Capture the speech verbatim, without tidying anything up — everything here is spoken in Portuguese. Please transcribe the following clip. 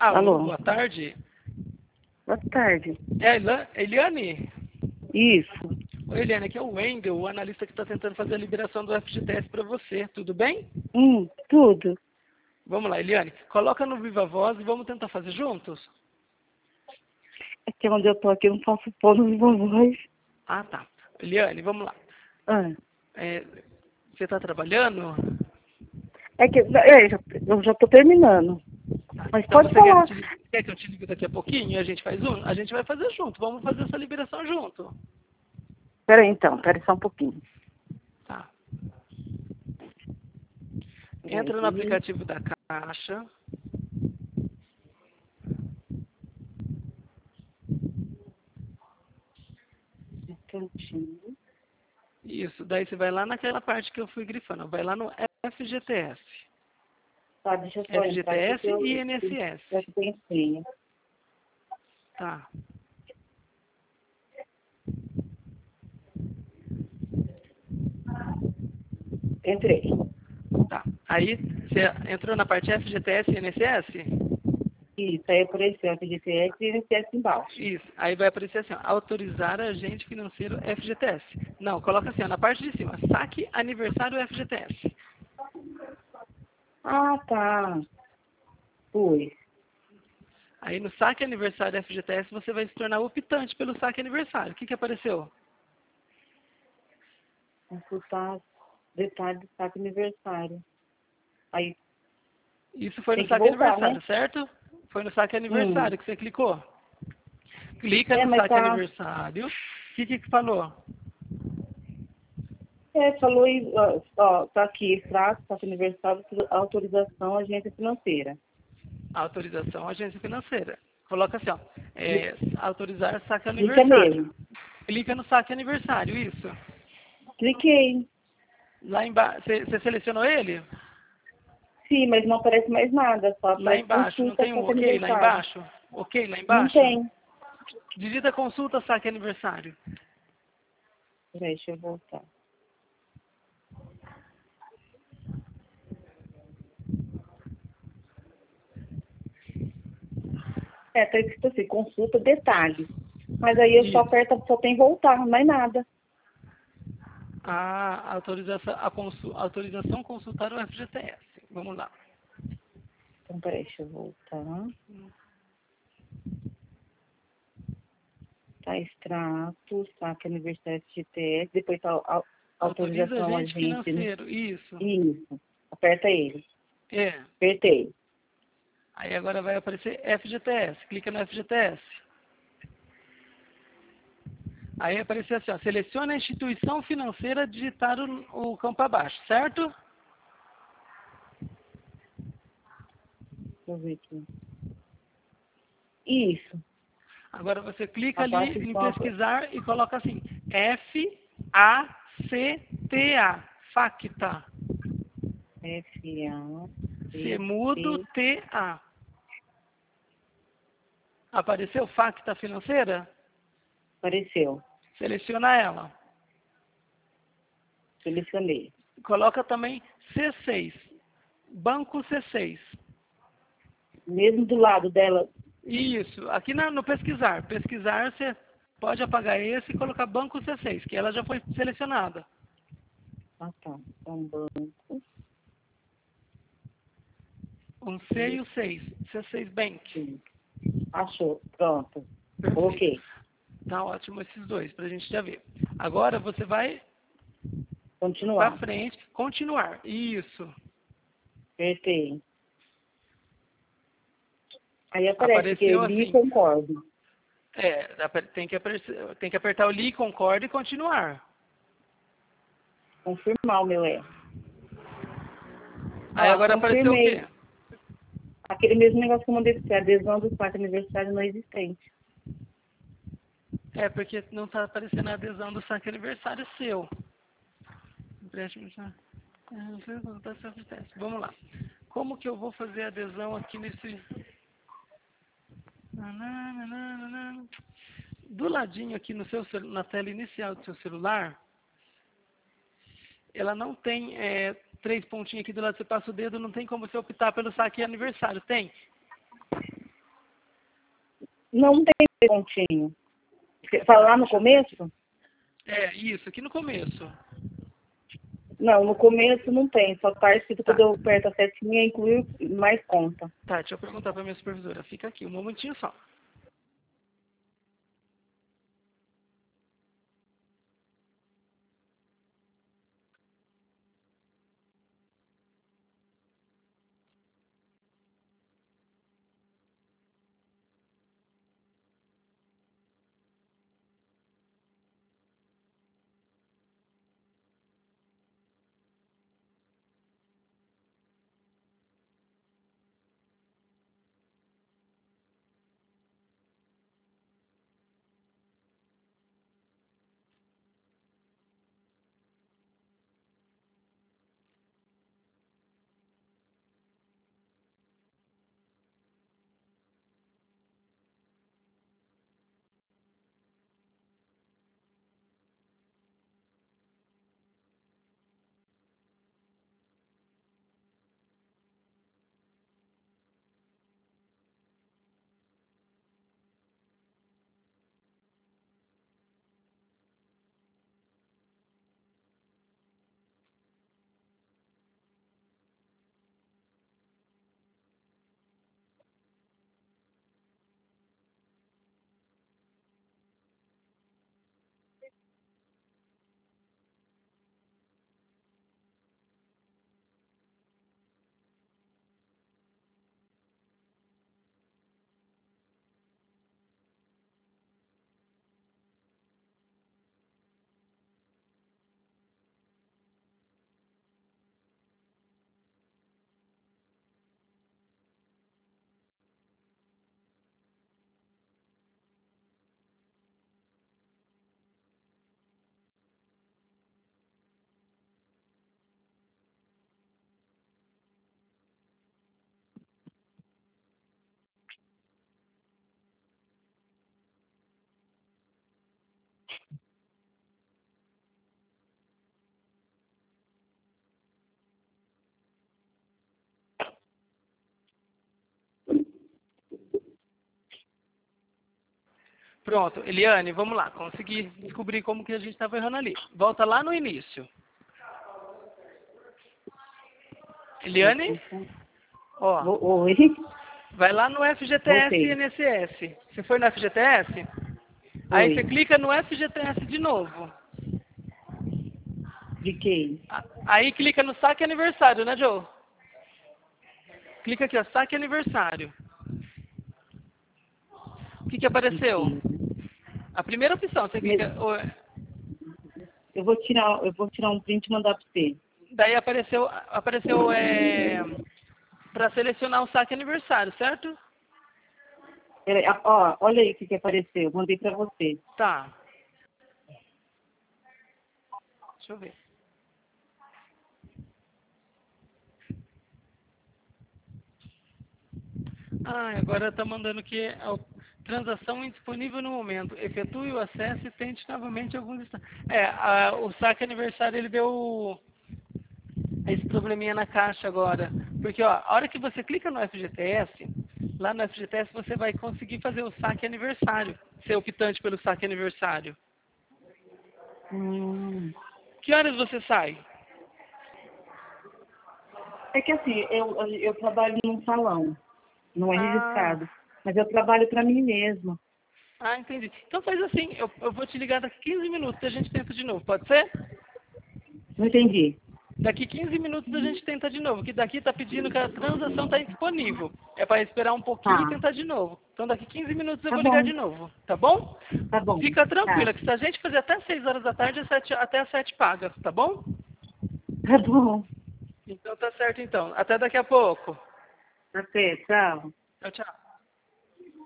Alô, Alô. boa tarde. Boa tarde. É a Elan- Eliane? Isso. Oi, Eliane, aqui é o Wendel, o analista que está tentando fazer a liberação do F G T S para você. Tudo bem? Hum, tudo. Vamos lá, Eliane. Coloca no Viva Voz e vamos tentar fazer juntos? É que onde eu tô aqui eu não posso pôr no Viva Voz. Ah, tá. Eliane, vamos lá. Ah. É, você está trabalhando? É que é, já- eu já tô terminando. Mas Então pode você quer, falar. que eu te- quer que eu te ligue daqui a pouquinho e a gente faz um? A gente vai fazer junto. Vamos fazer essa liberação junto. Peraí então, peraí só um pouquinho. Tá. Entra no Peraí, aplicativo da Caixa. um cantinho. Isso. Daí você vai lá naquela parte que eu fui grifando. Vai lá no F G T S. Tá, deixa eu só entrar aqui F G T S que eu e I N S S. já tenho senha. Tá. Entrei. Tá. Aí você entrou na parte F G T S e I N S S? Isso, aí apareceu F G T S e I N S S embaixo. Isso. Aí vai aparecer assim, ó, autorizar agente financeiro F G T S. Não, coloca assim, ó, na parte de cima, saque aniversário F G T S. Ah, tá. Pois. Aí no saque aniversário F G T S você vai se tornar optante pelo saque aniversário. O que que apareceu? Consultar detalhes do saque aniversário. Aí Isso foi no tem que saque voltar, aniversário, né? certo? Foi no saque Hum. aniversário que você clicou. Clica É, no mas saque tá. aniversário. O que que falou? É, falou aí, ó, ó, tá aqui, extrato, saque aniversário, autorização, agência financeira. Autorização agência financeira. Coloca assim, ó, é, autorizar saque Clica aniversário. nele. Clica no saque aniversário, isso. Cliquei. Lá embaixo, você você selecionou ele? Sim, mas não aparece mais nada, só Lá aparece embaixo, não consulta, tem um saque ok lá aniversário. embaixo? Ok lá Não embaixo? tem. Digita consulta saque aniversário. Peraí, deixa eu voltar. É, tá escrito assim, consulta detalhes. Mas aí eu só Isso. aperto, só tem voltar, mais nada. A autorização, a consu, autorização consultar o F G T S. Vamos lá. Então, peraí, deixa eu voltar. Tá, extrato, saque aniversário F G T S, depois tá a Autoriza autorização agente agente, né? financeiro, isso. Isso. Aperta ele. É. Apertei. Aí agora vai aparecer F G T S. Clica no F G T S. Aí apareceu assim, ó, selecione a instituição financeira, digitar o, o campo abaixo, certo? Deixa eu ver aqui. Isso. Agora você clica ali Abaixo em então. pesquisar e coloca assim, F A C T A, FACTA, F A C C mudo T. T A. Apareceu FACTA financeira? Apareceu. Seleciona ela. Selecionei. Coloca também C seis, Banco C seis. Mesmo do lado dela. Isso, aqui na- no pesquisar. Pesquisar, você pode apagar esse e colocar Banco C seis, que ela já foi selecionada. Ah, tá. Então, banco. Um C e o seis, C seis Bank. Sim. Achou. Pronto. Perfeito. Ok. Tá ótimo esses dois, pra gente já ver. Agora você vai pra Continuar. frente, continuar. Isso. Apertei. Aí aparece que Apareceu li e assim. concordo. É, aper- tem que, aper- tem que apertar o li, concorda e continuar. Confirmar o meu erro. Aí Ah, agora apareceu o quê? confirmei. Aquele mesmo negócio que eu mandei pra você. Adesão do quarto aniversário não existente. É, porque não está aparecendo a adesão do saque aniversário seu. Empréstimo já. É, não sei como tá esse acontece. Vamos lá. Como que eu vou fazer a adesão aqui nesse... Nananana. Do ladinho aqui no seu, celu- na tela inicial do seu celular, ela não tem é, três pontinhos aqui do lado, você passa o dedo, não tem como você optar pelo saque aniversário, tem? Não tem pontinho. Fala lá no começo? É, isso, aqui no começo. Não, no começo não tem. Só tá escrito Tá. quando eu aperto a setinha, incluir mais conta. Tá, deixa eu perguntar pra minha supervisora. Fica aqui, um momentinho só. Pronto, Eliane, vamos lá. Consegui descobrir como que a gente estava errando ali. Volta lá no início. Eliane? Ó, Oi? vai lá no F G T S e Voltei. N S S. Você foi no F G T S? Aí você Oi. clica no F G T S de novo. Cliquei. A- Aí clica no saque aniversário, né, Joe? Clica aqui, ó, saque aniversário. O que que apareceu? Cliquei. A primeira opção, você Me- clica... o- Eu vou tirar, eu vou tirar um print e mandar para você. Daí apareceu, apareceu é, para selecionar o saque aniversário, certo? Peraí, ah, ó, olha aí o que, que apareceu. Mandei para você. Tá. Deixa eu ver. Ah, agora está mandando que a transação indisponível no momento. Efetue o acesso e tente novamente alguns instantes. É, a, o saque aniversário ele deu esse probleminha na caixa agora. Porque ó, a hora que você clica no F G T S, lá no F G T S você vai conseguir fazer o saque aniversário. Ser optante pelo saque aniversário. Hum. Que horas você sai? É que assim, eu, eu trabalho num salão. Não é Ah, registrado. Mas eu trabalho para mim mesma. ah, entendi. Então faz assim, eu, eu vou te ligar daqui quinze minutos e a gente tenta de novo, pode ser? Não entendi. Daqui quinze minutos a gente tenta de novo, que daqui está pedindo que a transação está indisponível. É para esperar um pouquinho e Tá. tentar de novo. Então daqui quinze minutos eu Tá vou ligar bom. de novo, tá bom? Tá bom. Fica Tá. tranquila, que se a gente fazer até seis horas da tarde, às sete- até às sete paga, tá bom? Tá bom. Então tá certo então. Até daqui a pouco. Até, tchau. Tchau, tchau.